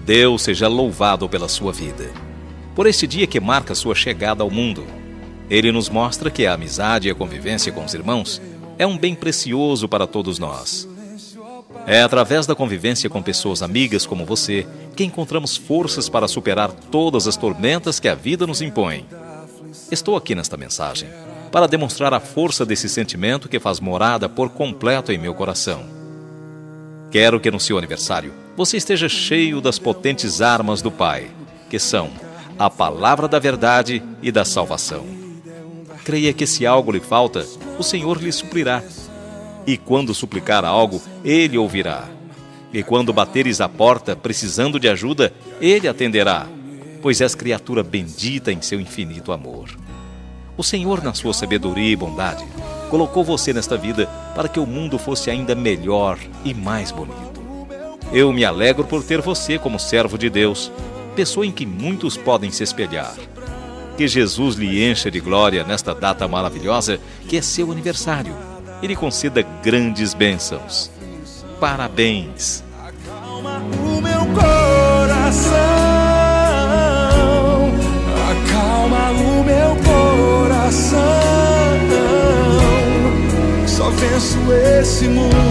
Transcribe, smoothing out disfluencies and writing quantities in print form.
Deus seja louvado pela sua vida, por este dia que marca sua chegada ao mundo. Ele nos mostra que a amizade e a convivência com os irmãos é um bem precioso para todos nós. É através da convivência com pessoas amigas como você que encontramos forças para superar todas as tormentas que a vida nos impõe. Estou aqui nesta mensagem para demonstrar a força desse sentimento que faz morada por completo em meu coração. Quero que no seu aniversário você esteja cheio das potentes armas do Pai, que são a palavra da verdade e da salvação. Creia que se algo lhe falta, o Senhor lhe suprirá. E quando suplicar algo, Ele ouvirá. E quando bateres à porta precisando de ajuda, Ele atenderá, pois és criatura bendita em seu infinito amor. O Senhor, na sua sabedoria e bondade, colocou você nesta vida para que o mundo fosse ainda melhor e mais bonito. Eu me alegro por ter você como servo de Deus, pessoa em que muitos podem se espelhar. Que Jesus lhe encha de glória nesta data maravilhosa que é seu aniversário e lhe conceda grandes bênçãos. Parabéns! Acalma o meu coração, acalma o meu coração. Só venço esse mundo